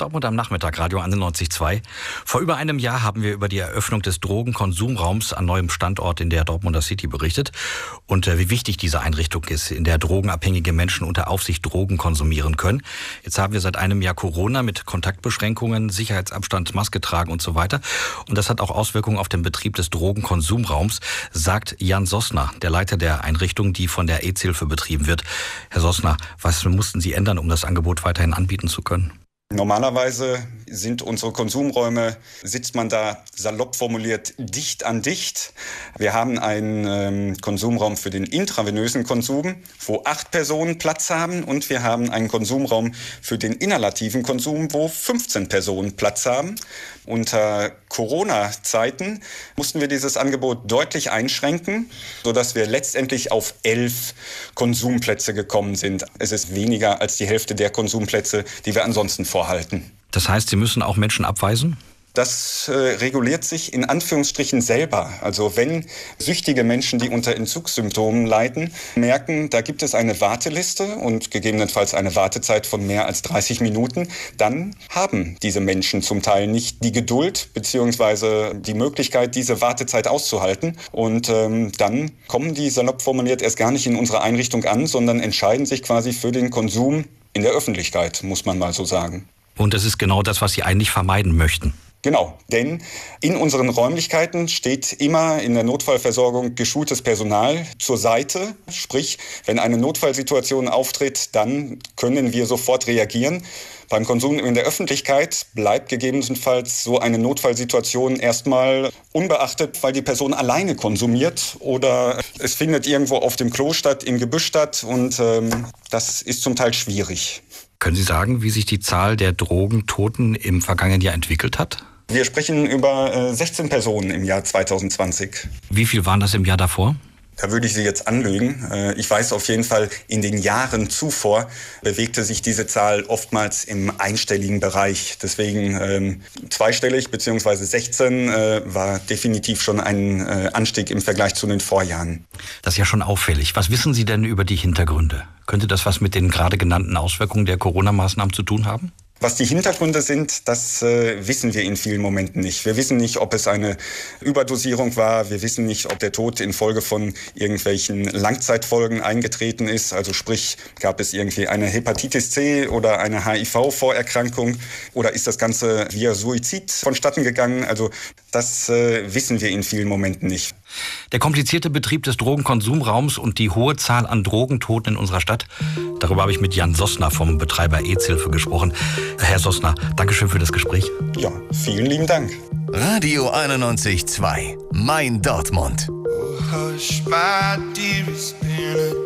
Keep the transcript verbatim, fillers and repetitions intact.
Dortmund am Nachmittag, Radio einundneunzig Komma zwei. Vor über einem Jahr haben wir über die Eröffnung des Drogenkonsumraums an neuem Standort in der Dortmunder City berichtet und äh, wie wichtig diese Einrichtung ist, in der drogenabhängige Menschen unter Aufsicht Drogen konsumieren können. Jetzt haben wir seit einem Jahr Corona mit Kontaktbeschränkungen, Sicherheitsabstand, Maske tragen und so weiter. Und das hat auch Auswirkungen auf den Betrieb des Drogenkonsumraums, sagt Jan Sossner, der Leiter der Einrichtung, die von der AIDS-Hilfe betrieben wird. Herr Sossner, was mussten Sie ändern, um das Angebot weiterhin anbieten zu können? Normalerweise sind unsere Konsumräume, sitzt man da salopp formuliert, dicht an dicht. Wir haben einen ähm, Konsumraum für den intravenösen Konsum, wo acht Personen Platz haben, und wir haben einen Konsumraum für den inhalativen Konsum, wo fünfzehn Personen Platz haben. Unter Corona-Zeiten mussten wir dieses Angebot deutlich einschränken, sodass wir letztendlich auf elf Konsumplätze gekommen sind. Es ist weniger als die Hälfte der Konsumplätze, die wir ansonsten vorhalten. Das heißt, Sie müssen auch Menschen abweisen? Das äh, reguliert sich in Anführungsstrichen selber. Also wenn süchtige Menschen, die unter Entzugssymptomen leiden, merken, da gibt es eine Warteliste und gegebenenfalls eine Wartezeit von mehr als dreißig Minuten, dann haben diese Menschen zum Teil nicht die Geduld bzw. die Möglichkeit, diese Wartezeit auszuhalten. Und ähm, dann kommen die, salopp formuliert, erst gar nicht in unsere Einrichtung an, sondern entscheiden sich quasi für den Konsum in der Öffentlichkeit, muss man mal so sagen. Und das ist genau das, was Sie eigentlich vermeiden möchten. Genau, denn in unseren Räumlichkeiten steht immer in der Notfallversorgung geschultes Personal zur Seite. Sprich, wenn eine Notfallsituation auftritt, dann können wir sofort reagieren. Beim Konsum in der Öffentlichkeit bleibt gegebenenfalls so eine Notfallsituation erstmal unbeachtet, weil die Person alleine konsumiert oder es findet irgendwo auf dem Klo statt, im Gebüsch statt, und ähm, das ist zum Teil schwierig. Können Sie sagen, wie sich die Zahl der Drogentoten im vergangenen Jahr entwickelt hat? Wir sprechen über äh, sechzehn Personen im Jahr zwanzig zwanzig. Wie viel waren das im Jahr davor? Da würde ich Sie jetzt anlügen. Äh, ich weiß auf jeden Fall, in den Jahren zuvor bewegte sich diese Zahl oftmals im einstelligen Bereich. Deswegen ähm, zweistellig bzw. sechzehn äh, war definitiv schon ein äh, Anstieg im Vergleich zu den Vorjahren. Das ist ja schon auffällig. Was wissen Sie denn über die Hintergründe? Könnte das was mit den gerade genannten Auswirkungen der Corona-Maßnahmen zu tun haben? Was die Hintergründe sind, das äh, wissen wir in vielen Momenten nicht. Wir wissen nicht, ob es eine Überdosierung war. Wir wissen nicht, ob der Tod infolge von irgendwelchen Langzeitfolgen eingetreten ist. Also sprich, gab es irgendwie eine Hepatitis C oder eine H I V-Vorerkrankung, oder ist das Ganze via Suizid vonstatten gegangen? Also das äh, wissen wir in vielen Momenten nicht. Der komplizierte Betrieb des Drogenkonsumraums und die hohe Zahl an Drogentoten in unserer Stadt, darüber habe ich mit Jan Sossner vom Betreiber AIDS-Hilfe gesprochen. Herr Sossner, Dankeschön für das Gespräch. Ja, vielen lieben Dank. Radio einundneunzig Komma zwei, mein Dortmund. Oh, hush, my dear, it's been a